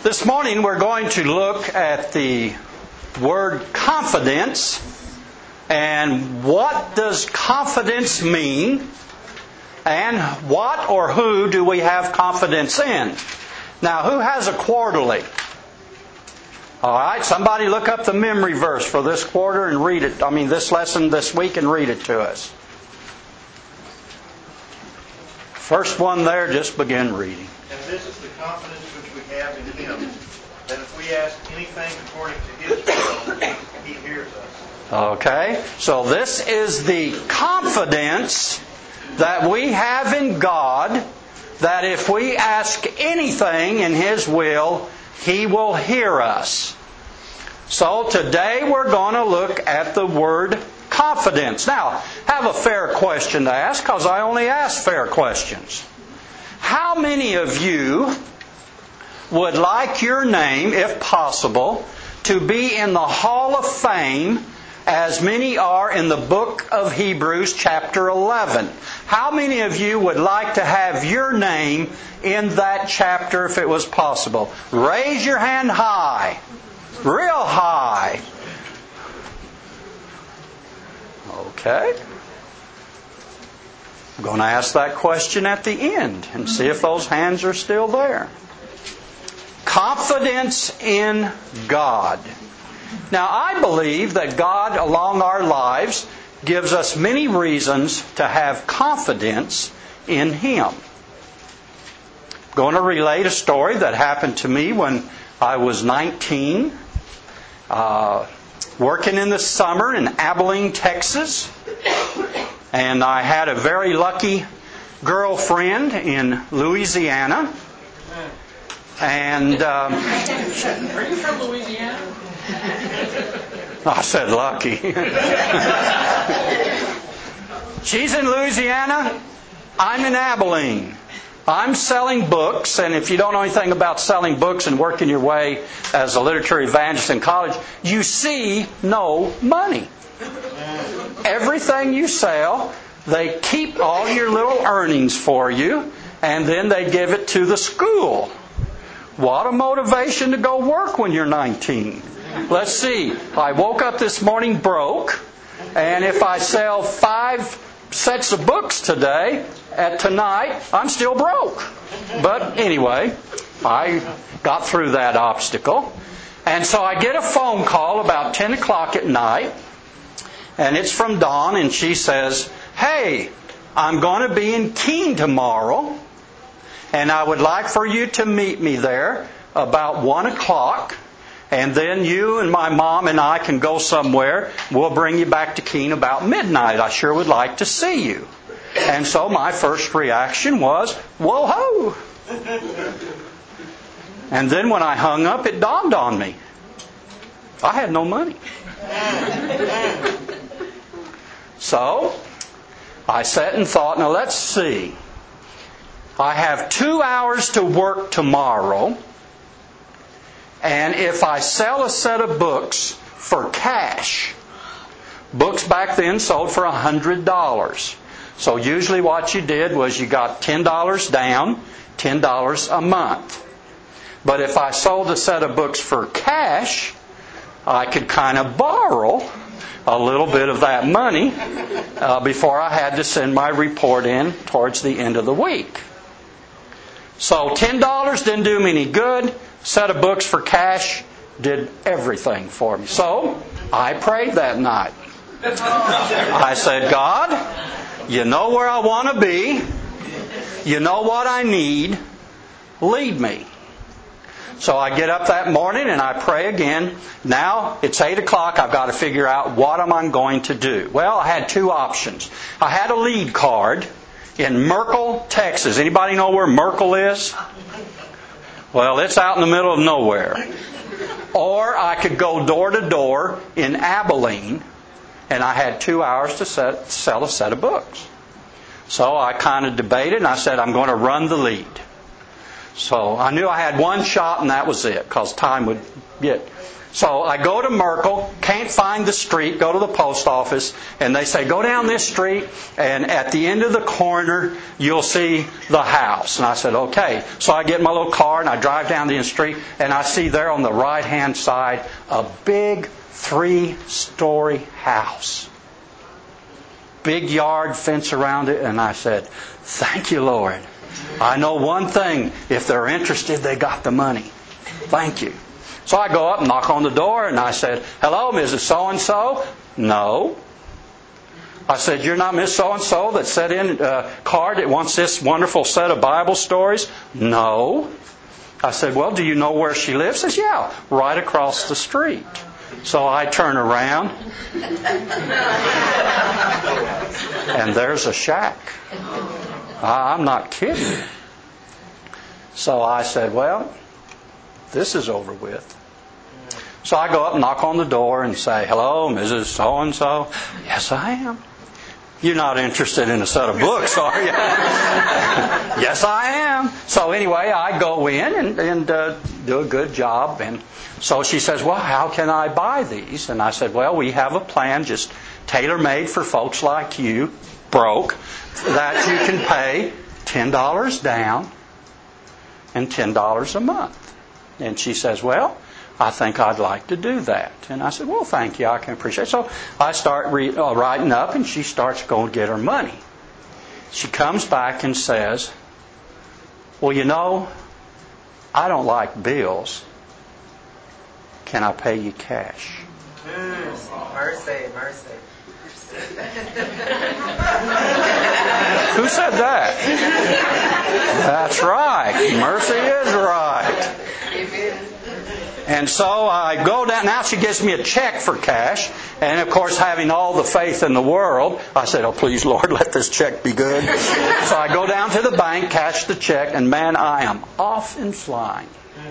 This morning we're going to look at the word confidence and what does confidence mean and what or who do we have confidence in. Now, who has a quarterly? All right, somebody look up the memory verse for this quarter and read it. This lesson this week and read it to us. First one there, just begin reading. And this is the confidence which we have in Him, that if we ask anything according to His will, He hears us. Okay, so this is the confidence that we have in God, that if we ask anything in His will, He will hear us. So today we're going to look at the word confidence. Now, I have a fair question to ask because I only ask fair questions. How many of you would like your name, if possible, to be in the Hall of Fame as many are in the book of Hebrews chapter 11? How many of you would like to have your name in that chapter if it was possible? Raise your hand high. Real high. Okay. I'm going to ask that question at the end and see if those hands are still there. Confidence in God. Now, I believe that God, along our lives, gives us many reasons to have confidence in Him. I'm going to relate a story that happened to me when I was 19, working in the summer in Abilene, Texas. And I had a very lucky girlfriend in Louisiana. And are you from Louisiana? I said lucky. She's in Louisiana. I'm in Abilene. I'm selling books, and if you don't know anything about selling books and working your way as a literature evangelist in college, you see no money. Everything you sell, they keep all your little earnings for you, and then they give it to the school. What a motivation to go work when you're 19. Let's see. I woke up this morning broke, and if I sell 5 sets of books tonight, I'm still broke. But anyway, I got through that obstacle. And so I get a phone call about 10 o'clock at night, and it's from Dawn, and she says, "Hey, I'm going to be in Keene tomorrow, and I would like for you to meet me there about 1 o'clock, and then you and my mom and I can go somewhere. We'll bring you back to Keene about midnight. I sure would like to see you." And so my first reaction was, whoa-ho! And then when I hung up, it dawned on me. I had no money. So I sat and thought, now let's see. I have 2 hours to work tomorrow, and if I sell a set of books for cash, books back then sold for $100. So usually what you did was you got $10 down, $10 a month. But if I sold a set of books for cash, I could kind of borrow a little bit of that money before I had to send my report in towards the end of the week. So $10 didn't do me any good. Set of books for cash did everything for me. So I prayed that night. I said, "God, you know where I want to be. You know what I need. Lead me." So I get up that morning and I pray again. Now it's 8 o'clock. I've got to figure out what am I going to do. Well, I had 2 options. I had a lead card in Merkel, Texas. Anybody know where Merkel is? Well, it's out in the middle of nowhere. Or I could go door to door in Abilene, and I had 2 hours to sell a set of books. So I kind of debated, and I said, I'm going to run the lead. So I knew I had one shot and that was it, because time would get. So I go to Merkel, can't find the street, go to the post office, and they say, go down this street, and at the end of the corner, you'll see the house. And I said, okay. So I get my little car, and I drive down the street, and I see there on the right-hand side a big 3-story house. Big yard, fence around it, and I said, thank you, Lord. I know one thing, if they're interested, they got the money. Thank you. So I go up and knock on the door, and I said, hello, Mrs. So-and-so? No. I said, you're not Miss So-and-so that sent in a card that wants this wonderful set of Bible stories? No. I said, well, do you know where she lives? She says, yeah, right across the street. So I turn around, and there's a shack. I'm not kidding. So I said, well, this is over with. So I go up and knock on the door and say, hello, Mrs. So-and-so? Yes, I am. You're not interested in a set of books, are you? Yes, I am. So anyway, I go in and do a good job. And so she says, well, how can I buy these? And I said, well, we have a plan just tailor-made for folks like you, broke, that you can pay $10 down and $10 a month. And she says, well, I think I'd like to do that. And I said, well, thank you, I can appreciate it. So I start writing up, and she starts going to get her money. She comes back and says, well, you know, I don't like bills. Can I pay you cash? Mercy, mercy. Who said that? That's right. Mercy is right. And so I go down. Now she gives me a check for cash. And of course, having all the faith in the world, I said, oh, please, Lord, let this check be good. So I go down to the bank, cash the check, and man, I am off and flying.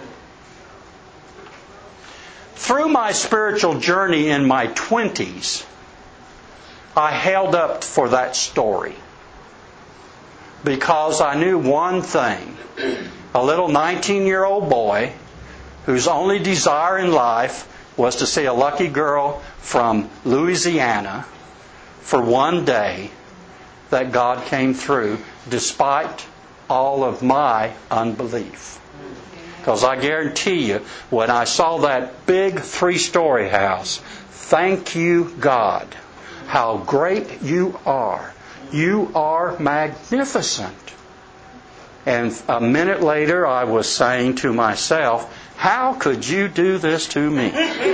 Through my spiritual journey in my 20s, I held up for that story. Because I knew one thing. A little 19-year-old boy whose only desire in life was to see a lucky girl from Louisiana for one day, that God came through despite all of my unbelief. Because I guarantee you, when I saw that big 3-story house, thank you, God, how great you are. You are magnificent. And a minute later, I was saying to myself, how could you do this to me?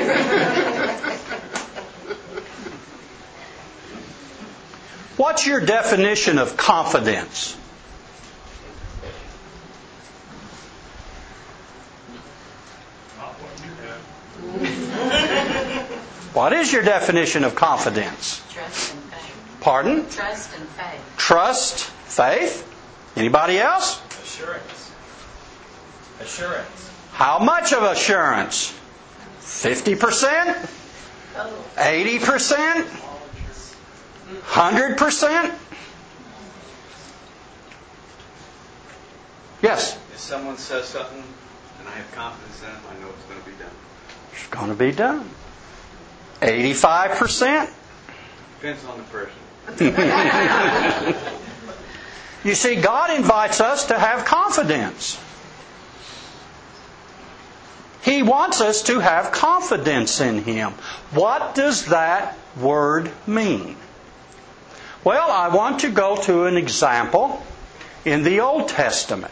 What's your definition of confidence? What is your definition of confidence? Trust and faith. Pardon? Trust and faith. Trust, faith. Anybody else? Assurance. Assurance. How much of assurance? 50%? 80%? 100%? Yes? If someone says something and I have confidence in it, I know it's going to be done. It's going to be done. 85%? Depends on the person. You see, God invites us to have confidence. He wants us to have confidence in Him. What does that word mean? Well, I want to go to an example in the Old Testament.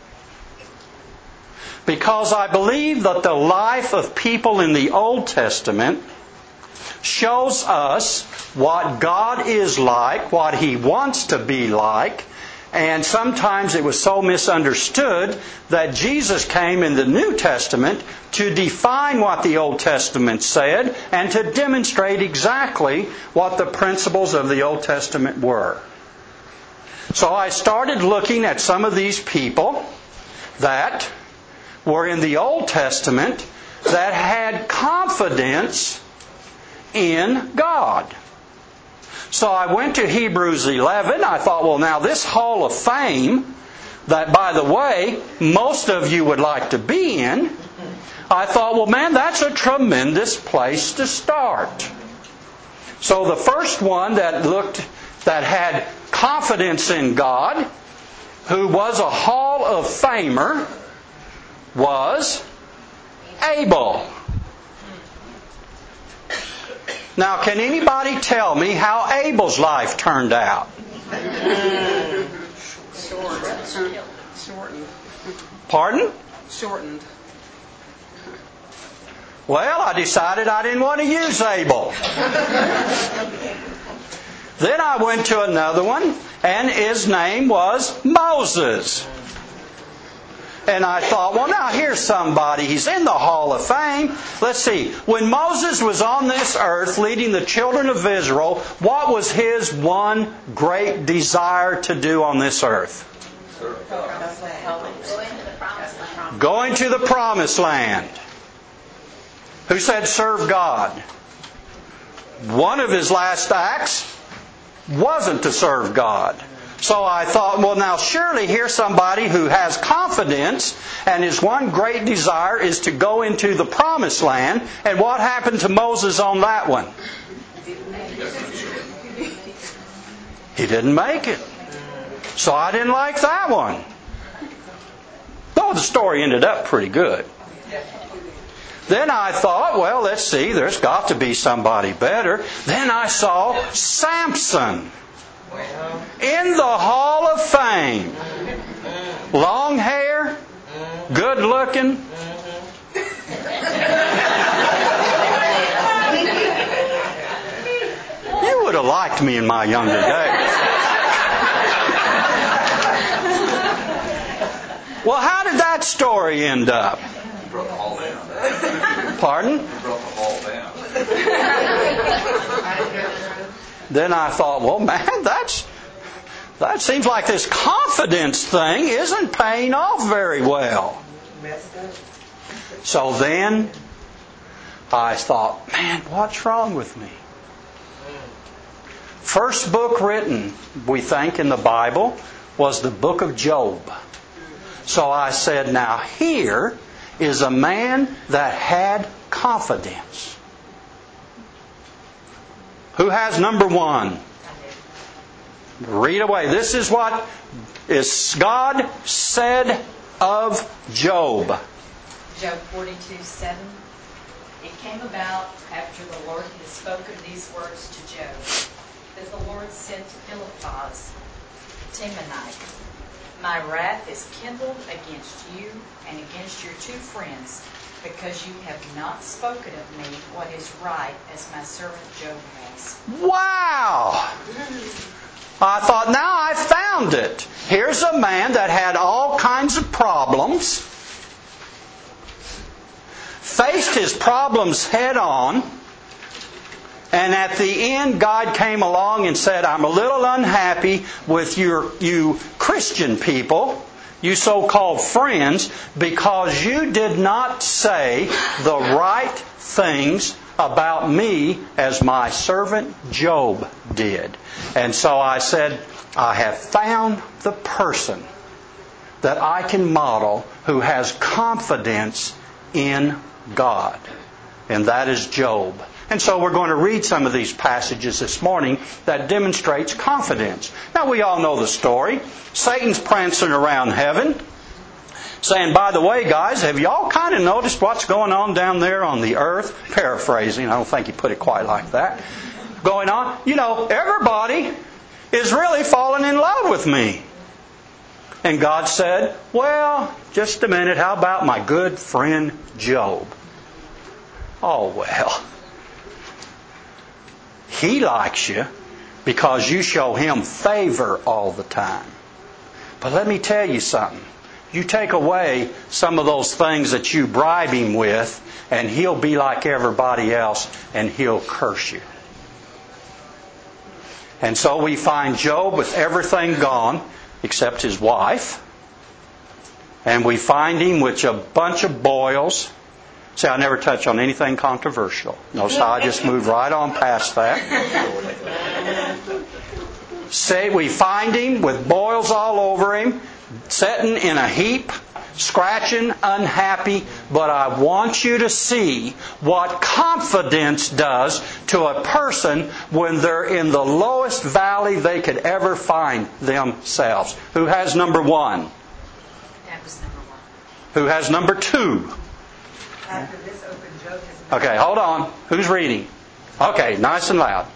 Because I believe that the life of people in the Old Testament shows us what God is like, what He wants to be like. And sometimes it was so misunderstood that Jesus came in the New Testament to define what the Old Testament said and to demonstrate exactly what the principles of the Old Testament were. So I started looking at some of these people that were in the Old Testament that had confidence in God. So I went to Hebrews 11. I thought, well, now this Hall of Fame that, by the way, most of you would like to be in, I thought, well, man, that's a tremendous place to start. So the first one that had confidence in God, who was a Hall of Famer, was Abel. Now, can anybody tell me how Abel's life turned out? Shortened. Pardon? Shortened. Well, I decided I didn't want to use Abel. Then I went to another one, and his name was Moses. And I thought, well, now here's somebody. He's in the Hall of Fame. Let's see. When Moses was on this earth leading the children of Israel, what was his one great desire to do on this earth? Going to the Promised Land. Who said serve God? One of his last acts wasn't to serve God. So I thought, well, now surely here's somebody who has confidence, and his one great desire is to go into the Promised Land. And what happened to Moses on that one? He didn't make it. So I didn't like that one. Though the story ended up pretty good. Then I thought, well, let's see, there's got to be somebody better. Then I saw Samson in the Hall of Fame. Long hair, good looking. You would have liked me in my younger days. Well, how did that story end up? You brought the hall down. Pardon? You brought the hall down. Then I thought, well, man, that seems like this confidence thing isn't paying off very well. So then I thought, man, what's wrong with me? First book written, we think, in the Bible was the book of Job. So I said, now here is a man that had confidence. Who has number one? Read away. This is what is God said of Job. Job 42:7. It came about after the Lord had spoken these words to Job, that the Lord said to Eliphaz, Temanite, my wrath is kindled against you and against your two friends, because you have not spoken of me what is right, as my servant Job has. Wow! I thought, now I found it. Here's a man that had all kinds of problems, faced his problems head on, and at the end God came along and said, I'm a little unhappy with you Christian people, you so-called friends, because you did not say the right things about me as my servant Job did. And so I said, I have found the person that I can model who has confidence in God. And that is Job. And so we're going to read some of these passages this morning that demonstrates confidence. Now we all know the story. Satan's prancing around heaven, saying, by the way, guys, have you all kind of noticed what's going on down there on the earth? Paraphrasing, I don't think he put it quite like that. Going on, everybody is really falling in love with me. And God said, well, just a minute, how about my good friend Job? Oh, well. He likes you because you show him favor all the time. But let me tell you something. You take away some of those things that you bribe him with, and he'll be like everybody else, and he'll curse you. And so we find Job with everything gone except his wife. And we find him with a bunch of boils. See, I never touch on anything controversial. Notice how I just moved right on past that. Say we find him with boils all over him. sitting in a heap, scratching, unhappy, but I want you to see what confidence does to a person when they're in the lowest valley they could ever find themselves. Who has number 1? That was number 1. Who has number 2? After this opened Job his mouth. Okay, hold on. Who's reading? Okay, nice and loud.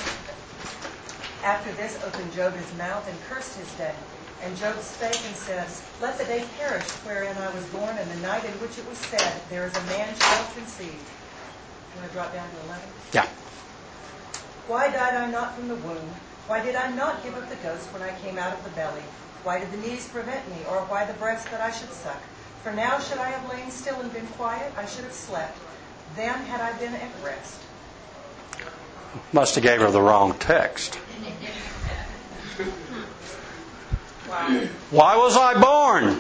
After this opened Job his mouth and cursed his day. And Job spake and said, Let the day perish wherein I was born, and the night in which it was said, There is a man shall conceive. You want to drop down to 11? Yeah. Why died I not from the womb? Why did I not give up the ghost when I came out of the belly? Why did the knees prevent me, or why the breast that I should suck? For now should I have lain still and been quiet, I should have slept. Then had I been at rest. Must have gave her the wrong text. Why was I born?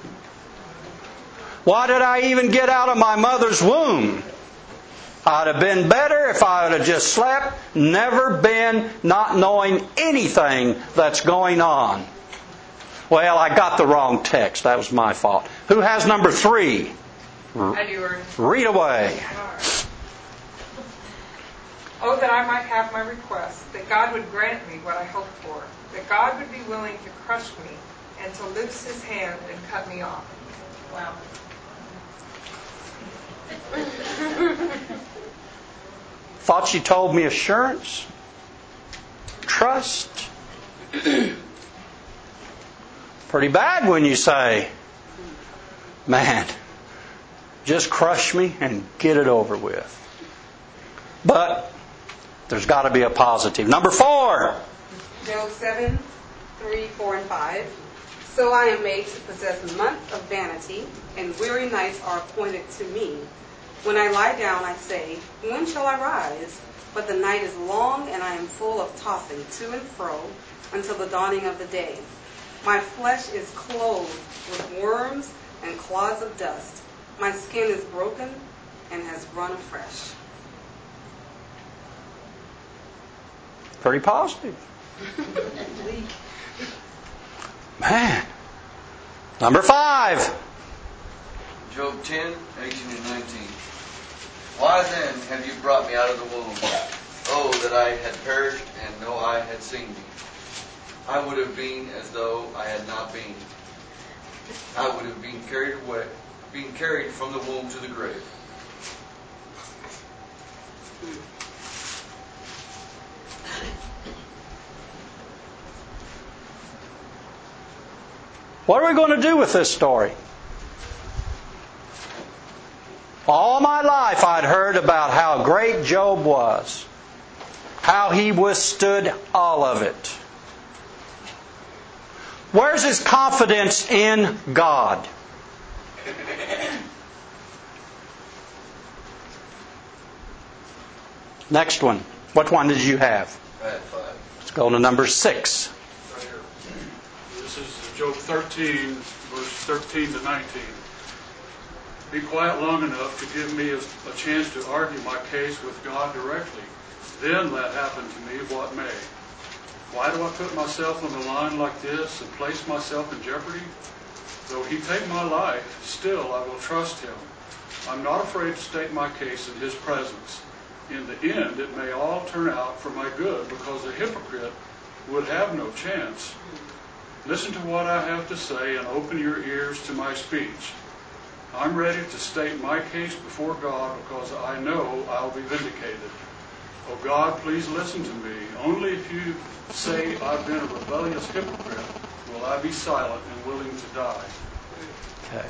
Why did I even get out of my mother's womb? I'd have been better if I would have just slept, never been not knowing anything that's going on. Well, I got the wrong text. That was my fault. Who has number 3? I do, Ernest. Read away. Oh, that I might have my request, that God would grant me what I hoped for, that God would be willing to crush me and to loose His hand and cut me off. Wow. Thought she told me assurance, trust. Pretty bad when you say, man, just crush me and get it over with. But there's got to be a positive. Number 4. Job 7, 3, 4, and 5. So I am made to possess a month of vanity, and weary nights are appointed to me. When I lie down, I say, when shall I rise? But the night is long, and I am full of tossing to and fro until the dawning of the day. My flesh is clothed with worms and clods of dust. My skin is broken and has run afresh. Pretty positive. Man. Number 5. Job 10, 18 and 19. Why then have you brought me out of the womb? Oh, that I had perished and no eye had seen me. I would have been as though I had not been. I would have been carried from the womb to the grave. What are we going to do with this story? All my life I'd heard about how great Job was, how he withstood all of it. Where's his confidence in God? Next one. What one did you have? I had 5. Let's go to number 6. Right here. This is Job 13, verse 13 to 19. Be quiet long enough to give me a chance to argue my case with God directly. Then let happen to me what may. Why do I put myself on the line like this and place myself in jeopardy? Though He take my life, still I will trust Him. I'm not afraid to state my case in His presence. In the end, it may all turn out for my good, because a hypocrite would have no chance. Listen to what I have to say and open your ears to my speech. I'm ready to state my case before God because I know I'll be vindicated. Oh God, please listen to me. Only if you say I've been a rebellious hypocrite will I be silent and willing to die. Okay.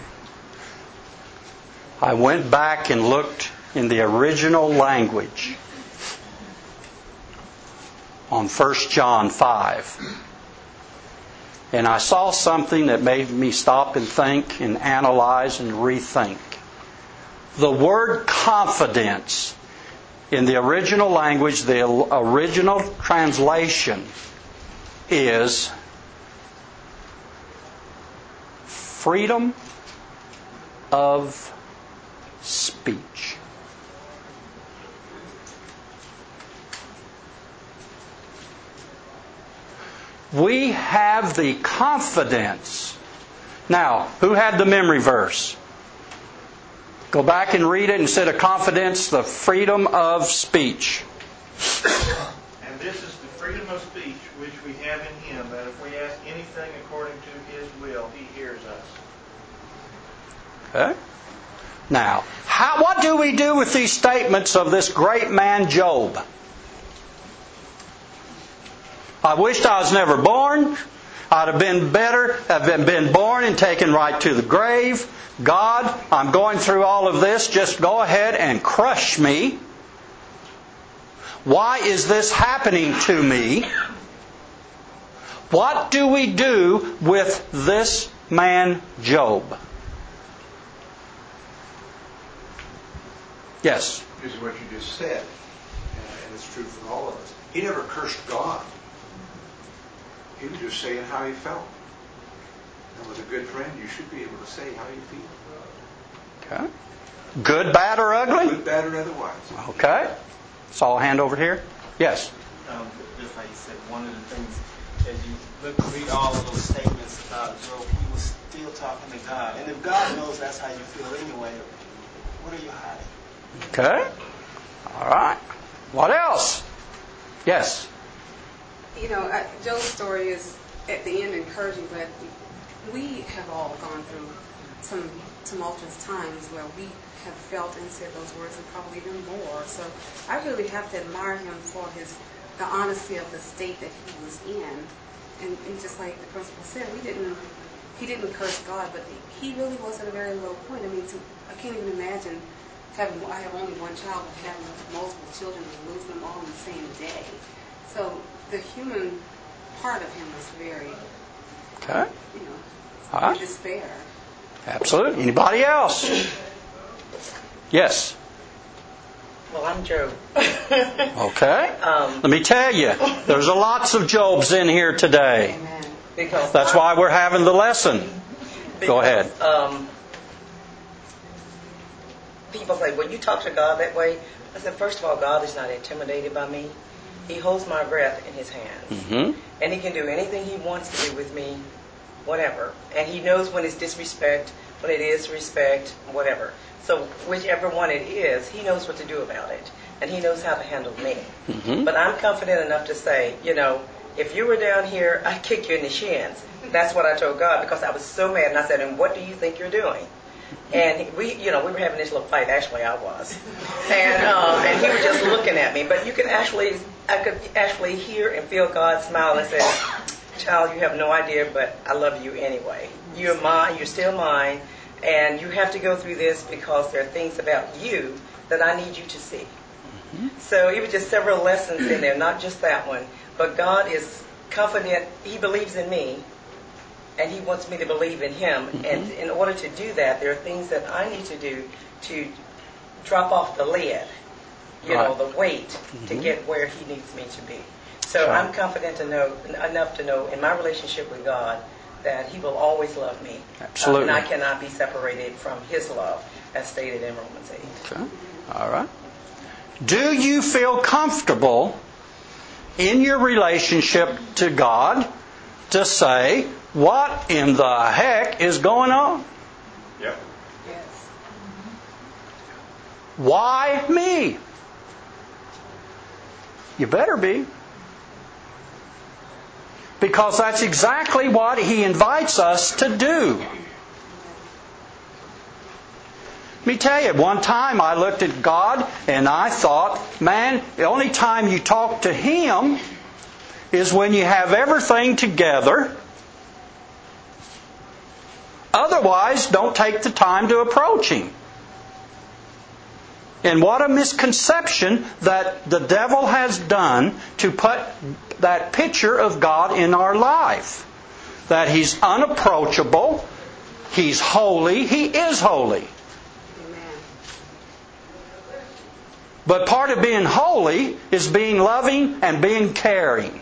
I went back and looked in the original language on 1 John 5. And I saw something that made me stop and think and analyze and rethink. The word confidence in the original language, the original translation is freedom of speech. We have the confidence Now, who had the memory verse? Go back and read it instead of confidence, the freedom of speech. And this is the freedom of speech which we have in Him, that if we ask anything according to His will, He hears us. Okay? Now, what do we do with these statements of this great man Job? I wished I was never born. I'd have been better, have been born and taken right to the grave. God, I'm going through all of this. Just go ahead and crush me. Why is this happening to me? What do we do with this man Job? Yes? Is what you just said, and it's true for all of us. He never cursed God. He was just saying how he felt. And with a good friend, you should be able to say how you feel. Okay. Good, bad, or ugly? Good, bad, or otherwise. Okay. So I'll hand over here. Yes? Just like you said, one of the things, as you read all of those statements about Job, he was still talking to God. And if God knows that's how you feel anyway, what are you hiding? Okay. All right. What else? Yes? Joe's story is at the end encouraging, but we have all gone through some tumultuous times where we have felt and said those words and probably even more. So I really have to admire him for the honesty of the state that he was in. And just like the principal said, he didn't curse God, but he really was at a very low point. I can't even imagine I have only one child, but having multiple children and lose them all in the same day. So the human part of him was very, in despair. Absolutely. Anybody else? Yes. Well, I'm Job. Okay. Let me tell you, there's lots of Jobs in here today. Amen. Because that's why we're having the lesson. Go ahead. People say, well, you talk to God that way. I said, first of all, God is not intimidated by me. He holds my breath in His hands. Mm-hmm. And He can do anything He wants to do with me, whatever. And He knows when it's disrespect, when it is respect, whatever. So whichever one it is, He knows what to do about it. And He knows how to handle me. Mm-hmm. But I'm confident enough to say, if you were down here, I'd kick you in the shins. That's what I told God, because I was so mad. And I said, and what do you think you're doing? And we were having this little fight. Actually, I was, and he was just looking at me. But I could actually hear and feel God smile and say, "Child, you have no idea, but I love you anyway. You're mine. You're still mine, and you have to go through this because there are things about you that I need you to see." Mm-hmm. So it was just several lessons in there, not just that one. But God is confident. He believes in me. And He wants me to believe in Him. Mm-hmm. And in order to do that, there are things that I need to do to drop off the lid, the weight, mm-hmm. to get where He needs me to be. So sure. I'm confident enough to know in my relationship with God that He will always love me. Absolutely. And I cannot be separated from His love, as stated in Romans 8. Okay. All right. Do you feel comfortable in your relationship to God to say, what in the heck is going on? Yep. Yes. Why me? You better be. Because that's exactly what He invites us to do. Let me tell you, one time I looked at God and I thought, man, the only time you talk to Him is when you have everything together. Otherwise, don't take the time to approach Him. And what a misconception that the devil has done to put that picture of God in our life. That He's unapproachable, He's holy, He is holy. Amen. But part of being holy is being loving and being caring.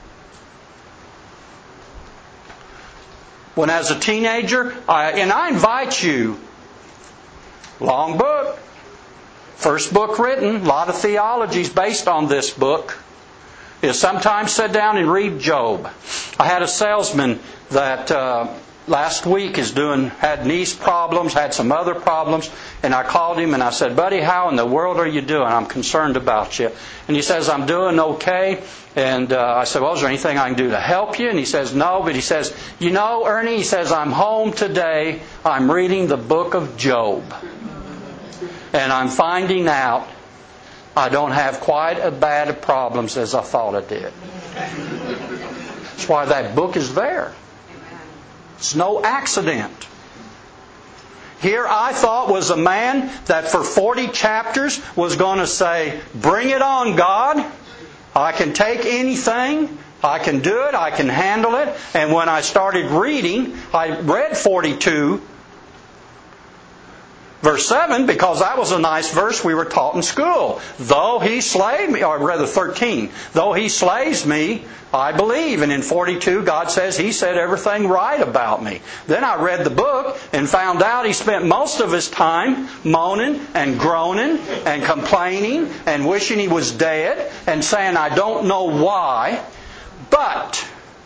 When as a teenager, I invite you, long book, first book written, a lot of theologies based on this book, is sometimes sit down and read Job. I had a salesman that last week had niece problems, had some other problems, and I called him and I said, "Buddy, how in the world are you doing? I'm concerned about you." And he says, "I'm doing okay." And I said, "Well, is there anything I can do to help you?" And he says, "No," but he says, "You know, Ernie," he says, "I'm home today. I'm reading the book of Job. And I'm finding out I don't have quite as bad of problems as I thought I did." That's why that book is there. It's no accident. Here I thought was a man that for 40 chapters was going to say, "Bring it on, God. I can take anything. I can do it. I can handle it." And when I started reading, I read 42 Verse 7, because that was a nice verse we were taught in school. "Though he slay me," or rather 13, "though he slays me, I believe." And in 42, God says He said everything right about me. Then I read the book and found out he spent most of his time moaning and groaning and complaining and wishing he was dead and saying, "I don't know why." But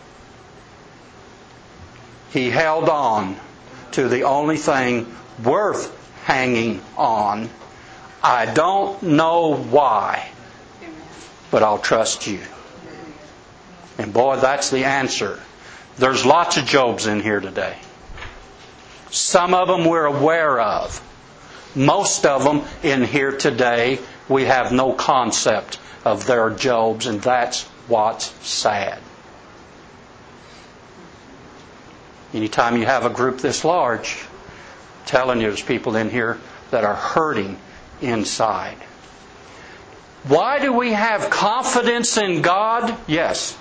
he held on to the only thing worth hanging on. "I don't know why, but I'll trust you." And boy, that's the answer. There's lots of Jobs in here today. Some of them we're aware of. Most of them in here today, we have no concept of their Jobs, and that's what's sad. Anytime you have a group this large, telling you there's people in here that are hurting inside. Why do we have confidence in God? Yes.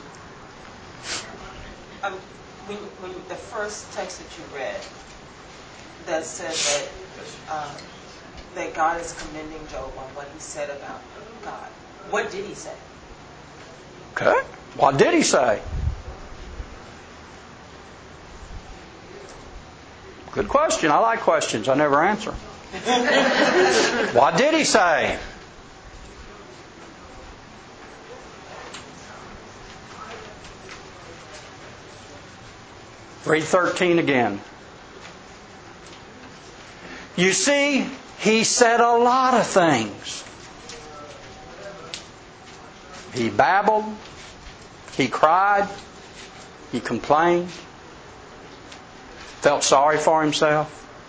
When the first text that you read that says that God is commending Job on what he said about God, what did he say? Okay. What did he say? Good question. I like questions. I never answer. What did he say? Read 13 again. You see, he said a lot of things. He babbled. He cried. He complained. Felt sorry for himself.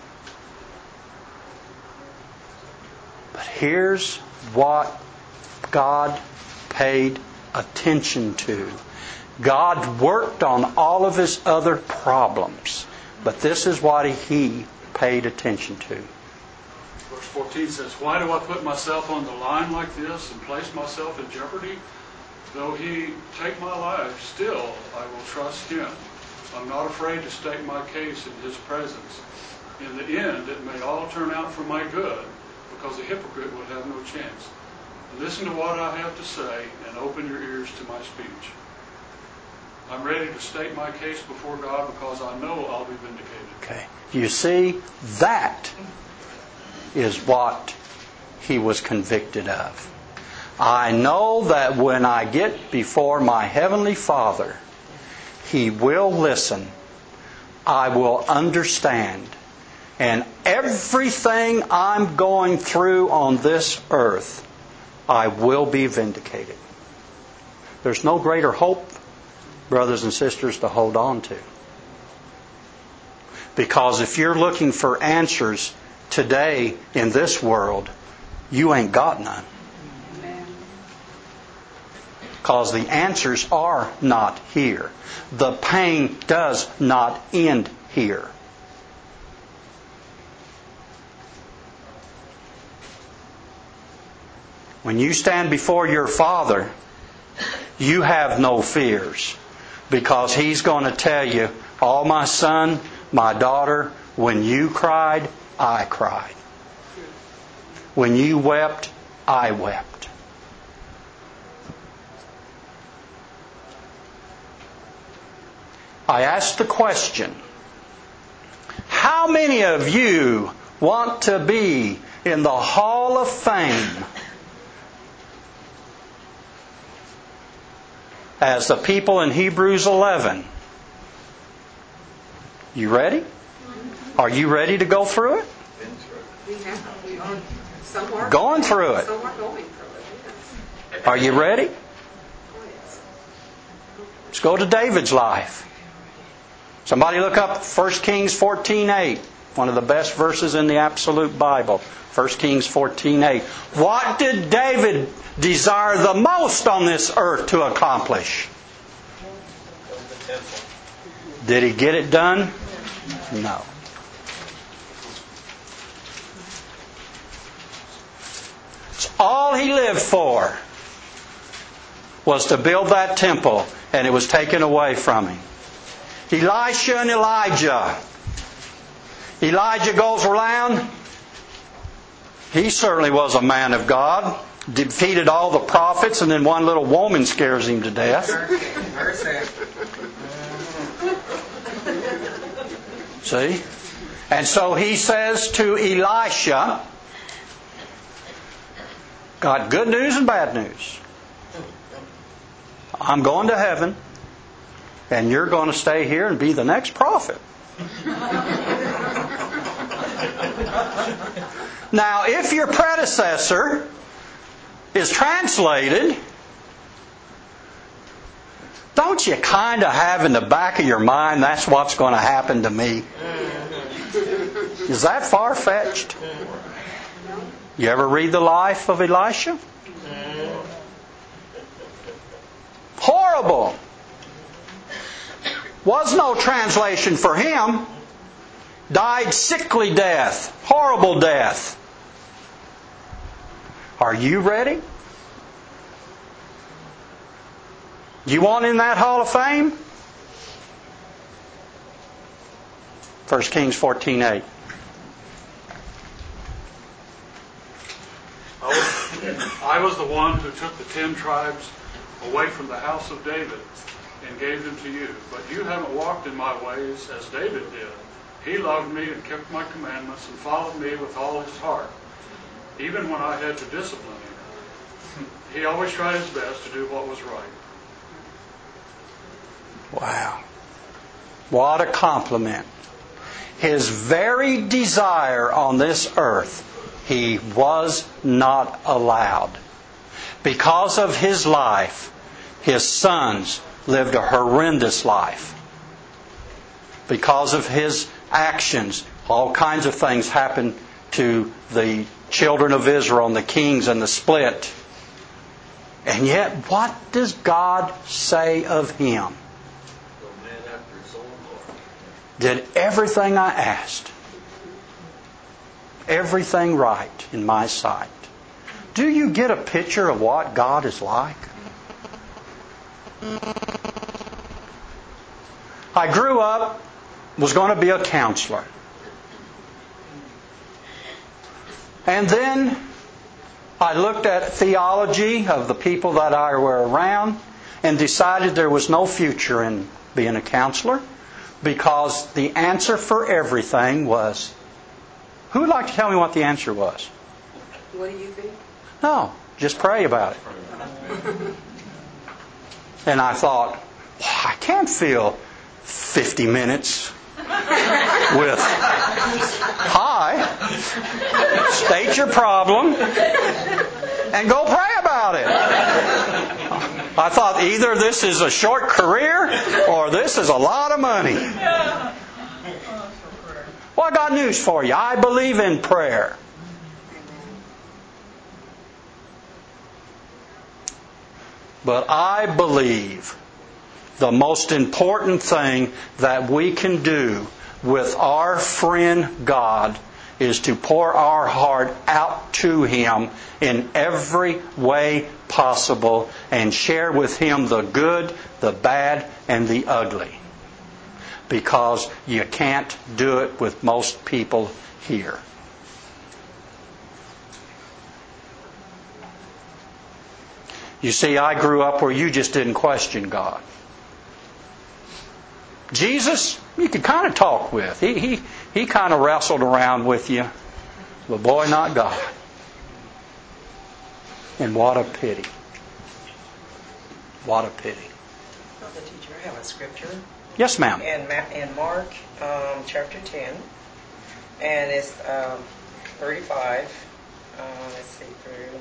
But here's what God paid attention to. God worked on all of his other problems, but this is what he paid attention to. Verse 14 says, "Why do I put myself on the line like this and place myself in jeopardy? Though he take my life, still I will trust him. I'm not afraid to state my case in his presence. In the end, it may all turn out for my good, because a hypocrite would have no chance. Listen to what I have to say, and open your ears to my speech. I'm ready to state my case before God, because I know I'll be vindicated." Okay. You see, that is what he was convicted of. I know that when I get before my Heavenly Father, He will listen. I will understand. And everything I'm going through on this earth, I will be vindicated. There's no greater hope, brothers and sisters, to hold on to. Because if you're looking for answers today in this world, you ain't got none. Because the answers are not here. The pain does not end here. When you stand before your Father, you have no fears, because He's going to tell you, "Oh, my son, my daughter, when you cried, I cried. When you wept, I wept." I asked the question, how many of you want to be in the Hall of Fame as the people in Hebrews 11? You ready? Are you ready to go through it? We are. Some are Going through it. Some are going through it. Are you ready? Oh, yes. Let's go to David's life. Somebody look up 1 Kings 14:8. One of the best verses in the absolute Bible. 1 Kings 14:8. What did David desire the most on this earth to accomplish? Did he get it done? No. It's all he lived for was to build that temple, and it was taken away from him. Elisha and Elijah. Elijah goes around. He certainly was a man of God. Defeated all the prophets, and then one little woman scares him to death. See? And so he says to Elisha, got good news and bad news. I'm going to heaven, and you're going to stay here and be the next prophet. Now, if your predecessor is translated, don't you kind of have in the back of your mind, that's what's going to happen to me? Is that far-fetched? You ever read the life of Elisha? Horrible. Was no translation for him. Died sickly death. Horrible death. Are you ready? You want in that Hall of Fame? 1 Kings 14:8. I was the one who took the 10 tribes away from the house of David and gave them to you. But you haven't walked in my ways as David did. He loved me and kept my commandments and followed me with all his heart, even when I had to discipline him. He always tried his best to do what was right. Wow. What a compliment. His very desire on this earth, he was not allowed. Because of his life, his sons lived a horrendous life. Because of his actions, all kinds of things happened to the children of Israel and the kings and the split. And yet, what does God say of him? Did everything I asked. Everything right in my sight. Do you get a picture of what God is like? I grew up, was going to be a counselor. And then I looked at theology of the people that I were around and decided there was no future in being a counselor because the answer for everything was... Who would like to tell me what the answer was? What do you think? No, just pray about it. And I thought, I can't fill 50 minutes with, hi, state your problem, and go pray about it. I thought either this is a short career or this is a lot of money. Well, I got news for you. I believe in prayer. But I believe the most important thing that we can do with our friend God is to pour our heart out to Him in every way possible and share with Him the good, the bad, and the ugly. Because you can't do it with most people here. You see, I grew up where you just didn't question God. Jesus, you could kind of talk with. He kind of wrestled around with you. But boy, not God. And what a pity. What a pity. Brother teacher, I have a scripture. Yes, ma'am. In Mark chapter 10, and it's 35, let's see, through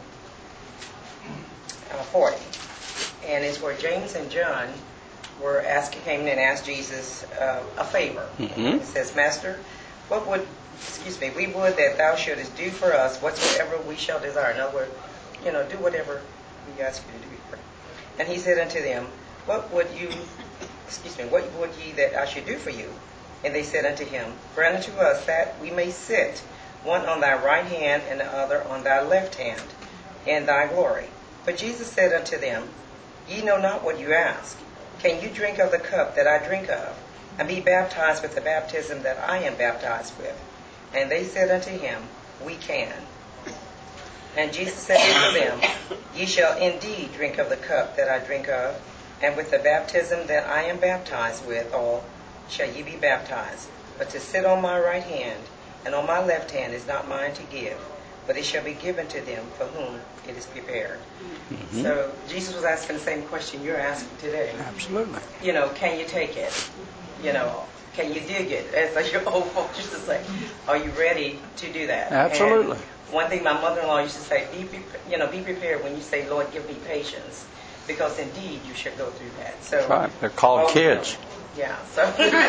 40. And it's where James and John came in and asked Jesus a favor. Mm-hmm. He says, Master, we would that thou shouldest do for us whatsoever we shall desire. In other words, do whatever we ask you to do. And he said unto them, what would ye that I should do for you? And they said unto him, grant unto us that we may sit, one on thy right hand and the other on thy left hand, in thy glory. But Jesus said unto them, ye know not what you ask. Can you drink of the cup that I drink of, and be baptized with the baptism that I am baptized with? And they said unto him, we can. And Jesus said unto them, ye shall indeed drink of the cup that I drink of, and with the baptism that I am baptized withal shall ye be baptized. But to sit on my right hand and on my left hand is not mine to give, but it shall be given to them for whom it is prepared. Mm-hmm. So Jesus was asking the same question you're asking today. Absolutely. Can you take it? Can you dig it? As your old folks used to say, are you ready to do that? Absolutely. And one thing my mother-in-law used to say, be prepared when you say, Lord, give me patience, because indeed you should go through that. So, that's right. They're called kids. Yeah. So,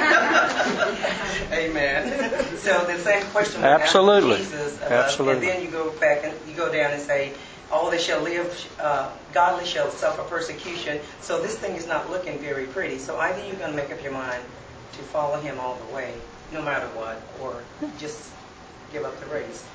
amen. So the same question was absolutely. asked Jesus of absolutely. Us, and then you go back and you go down and say, all that shall live, godly shall suffer persecution. So this thing is not looking very pretty. So either you're going to make up your mind to follow him all the way, no matter what, or just give up the race.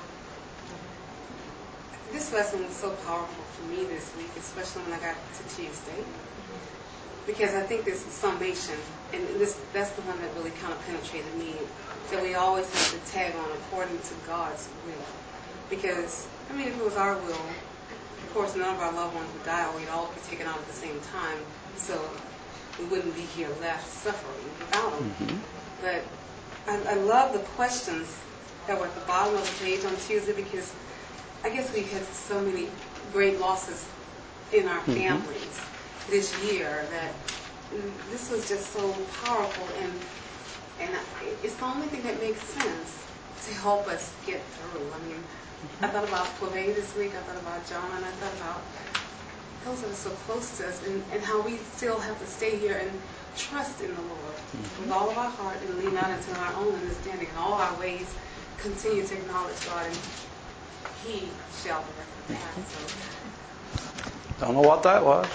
This lesson was so powerful for me this week, especially when I got to Tuesday, because I think this summation, and that's the one that really kind of penetrated me, that we always have to tag on according to God's will. Because, if it was our will, of course, none of our loved ones would die, or we'd all be taken out at the same time, so we wouldn't be here left suffering without them. Mm-hmm. But I love the questions that were at the bottom of the page on Tuesday, because I guess we've had so many great losses in our families this year that this was just so powerful, and it's the only thing that makes sense to help us get through. I thought about Cleve this week, I thought about John, and I thought about those that are so close to us, and how we still have to stay here and trust in the Lord with all of our heart, and lean not into our own understanding. In all our ways, continue to acknowledge God, and He shall direct the path. Don't know what that was.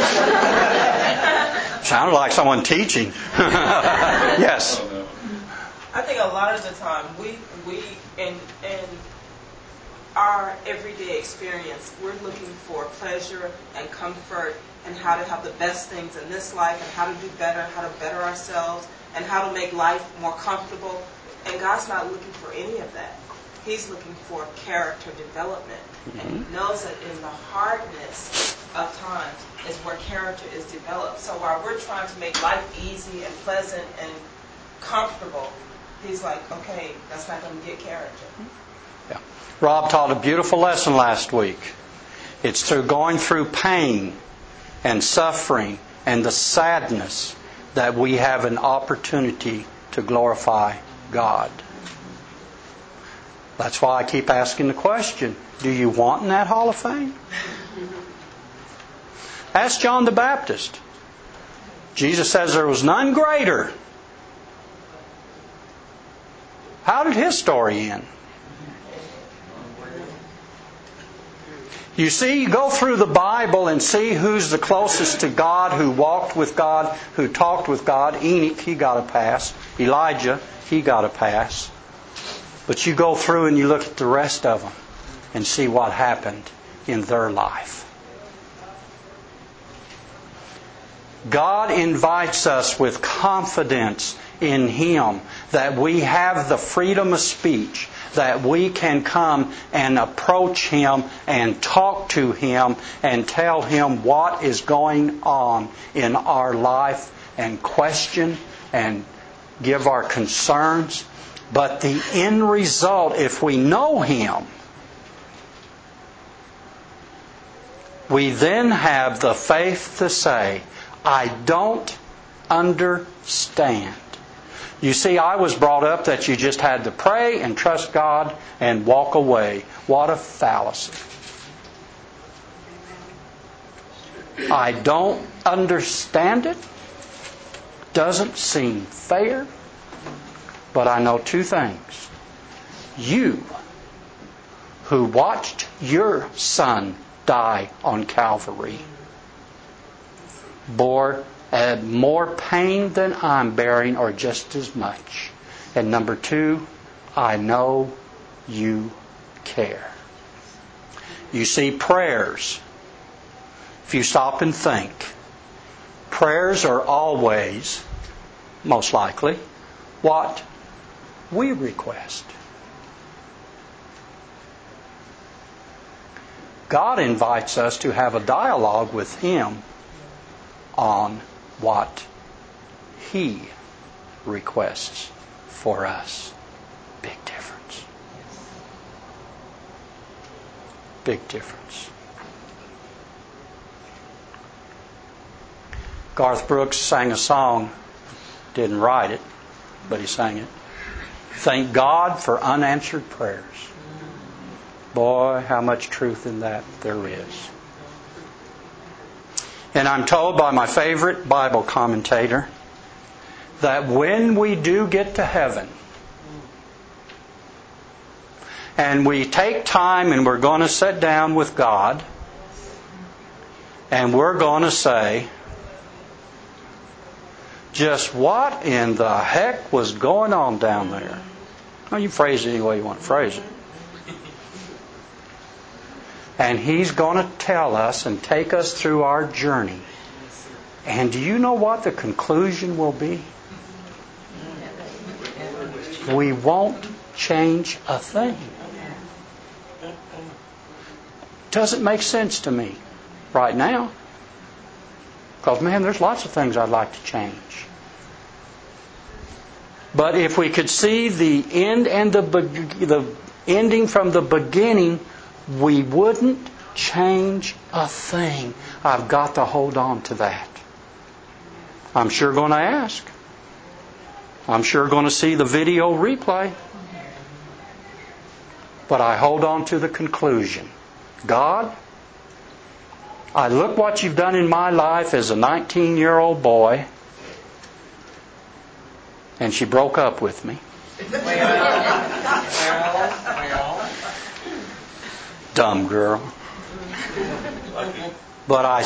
Sounded like someone teaching. Yes. I think a lot of the time we in our everyday experience, we're looking for pleasure and comfort and how to have the best things in this life and how to do better, how to better ourselves, and how to make life more comfortable. And God's not looking for any of that. He's looking for character development. And He knows that in the hardness of times is where character is developed. So while we're trying to make life easy and pleasant and comfortable, He's like, okay, that's not going to get character. Yeah. Rob taught a beautiful lesson last week. It's through going through pain and suffering and the sadness that we have an opportunity to glorify God. That's why I keep asking the question, do you want in that Hall of Fame? Ask John the Baptist. Jesus says there was none greater. How did his story end? You see, you go through the Bible and see who's the closest to God, who walked with God, who talked with God. Enoch, he got a pass. Elijah, he got a pass. But you go through and you look at the rest of them and see what happened in their life. God invites us with confidence in Him that we have the freedom of speech, that we can come and approach Him and talk to Him and tell Him what is going on in our life and question and give our concerns. But the end result, if we know Him, we then have the faith to say, I don't understand. You see, I was brought up that you just had to pray and trust God and walk away. What a fallacy. I don't understand it. Doesn't seem fair. But I know two things. You, who watched your son die on Calvary, bore more pain than I'm bearing, or just as much. And number two, I know you care. You see, prayers, if you stop and think, prayers are always, most likely, what we request. God invites us to have a dialogue with Him on what He requests for us. Big difference. Big difference. Garth Brooks sang a song, didn't write it, but he sang it. Thank God for unanswered prayers. Boy, how much truth in that there is. And I'm told by my favorite Bible commentator that when we do get to heaven and we take time and we're going to sit down with God and we're going to say, just what in the heck was going on down there? Well, you phrase it any way you want to phrase it. And He's going to tell us and take us through our journey. And do you know what the conclusion will be? We won't change a thing. Doesn't make sense to me right now. Because, man, there's lots of things I'd like to change. But if we could see the end and the ending from the beginning, we wouldn't change a thing. I've got to hold on to that. I'm sure going to ask. I'm sure going to see the video replay. But I hold on to the conclusion. God, I look what You've done in my life as a 19-year-old boy, and she broke up with me. Dumb girl. But I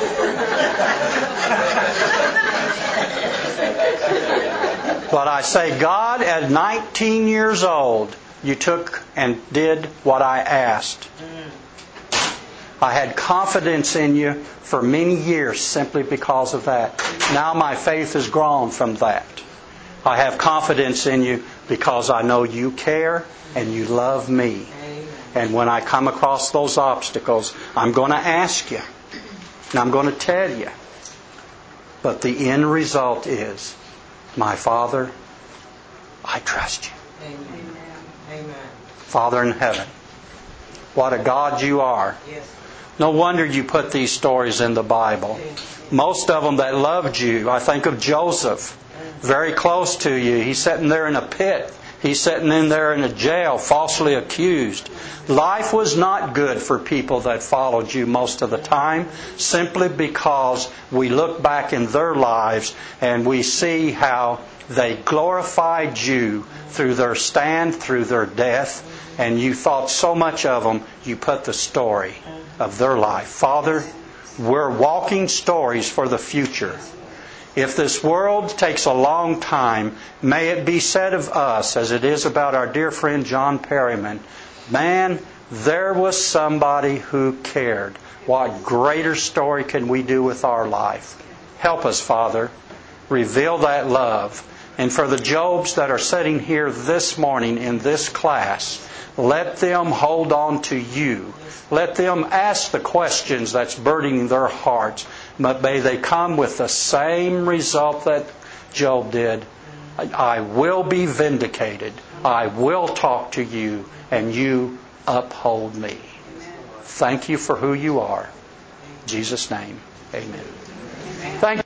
say, God, at 19 years old, You took and did what I asked. I had confidence in You for many years simply because of that. Now my faith has grown from that. I have confidence in You because I know You care and You love me. And when I come across those obstacles, I'm going to ask You. And I'm going to tell You. But the end result is, my Father, I trust You. Amen. Amen. Father in heaven, what a God You are. Yes. No wonder You put these stories in the Bible. Most of them that loved You. I think of Joseph, very close to You. He's sitting there in a pit. He's sitting in there in a jail, falsely accused. Life was not good for people that followed You most of the time, simply because we look back in their lives and we see how they glorified You through their stand, through their death, and You thought so much of them, You put the story of their life. Father, we're walking stories for the future. If this world takes a long time, may it be said of us, as it is about our dear friend John Perryman, man, there was somebody who cared. What greater story can we do with our life? Help us, Father. Reveal that love. And for the Jobs that are sitting here this morning in this class, let them hold on to You. Let them ask the questions that's burdening their hearts. But may they come with the same result that Job did. I will be vindicated. I will talk to You, and You uphold me. Thank You for who You are. In Jesus' name, amen. Thank you.